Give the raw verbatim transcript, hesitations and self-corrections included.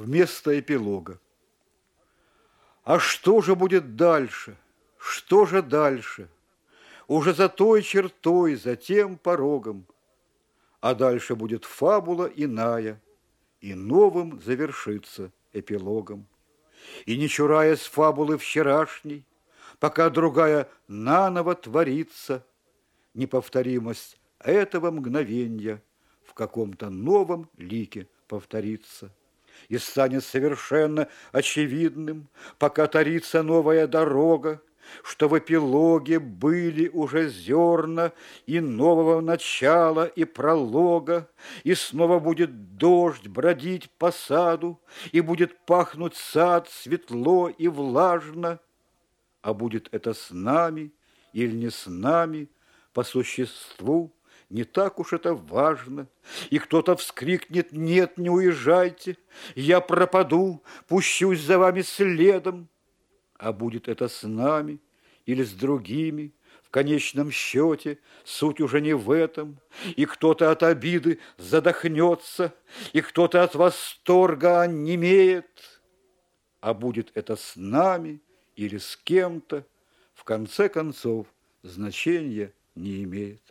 вместо эпилога. А что же будет дальше? Что же дальше? Уже за той чертой, за тем порогом. А дальше будет фабула иная, и новым завершится эпилогом. И не чураясь фабулы вчерашней, пока другая наново творится, неповторимость этого мгновенья в каком-то новом лике повторится. И станет совершенно очевидным, пока тарится новая дорога, что в эпилоге были уже зерна и нового начала, и пролога, и снова будет дождь бродить по саду, и будет пахнуть сад светло и влажно. А будет это с нами или не с нами, по существу, не так уж это важно. И кто-то вскрикнет: нет, не уезжайте, я пропаду, пущусь за вами следом. А будет это с нами или с другими, в конечном счете суть уже не в этом. И кто-то от обиды задохнется, и кто-то от восторга онемеет. А будет это с нами или с кем-то, в конце концов значения не имеет.